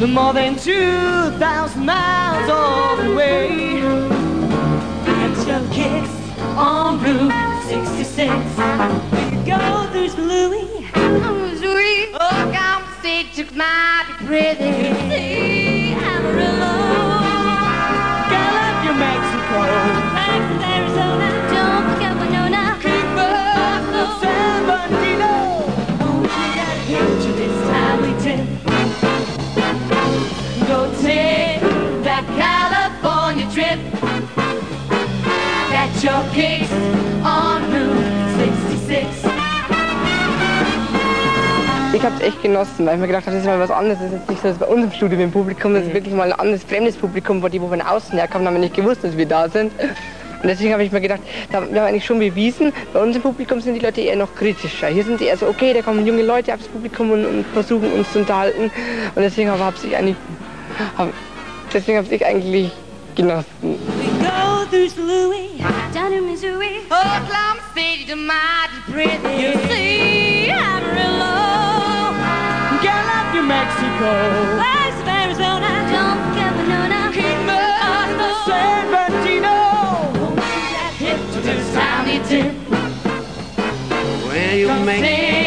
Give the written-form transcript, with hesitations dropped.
more than 2,000 miles all the way. Get your kicks on Route 66. We go through Louis, Missouri. Oklahoma City might be pretty. See Amarillo, Gallup, New Mexico, Texas, Arizona. Don't forget Winona, Kingman, San Bernardino. Won't you get hit to this tiny tin? Go take that California trip. Catch your kicks on Route 66. Ich habe es echt genossen, weil ich mir gedacht habe, das ist mal was anderes. Das ist jetzt nicht so, dass bei uns im Studio im Publikum, das ist wirklich mal ein anderes, fremdes Publikum, wo von außen herkommen, haben wir nicht gewusst, dass wir da sind. Und deswegen habe ich mir gedacht, wir haben eigentlich schon bewiesen, bei uns im Publikum sind die Leute eher noch kritischer. Hier sind sie eher so, okay, da kommen junge Leute aufs Publikum und versuchen uns zu unterhalten. Und deswegen habe ich eigentlich genossen. We go through Louis, down in Missouri, Oklahoma City to mighty pretty. You see Amarillo, Gallup, New Mexico, Texas, Arizona. Don't forget Winona, Kingman, San Bernardino. Won't you get hit to this tiny tin? Well, you make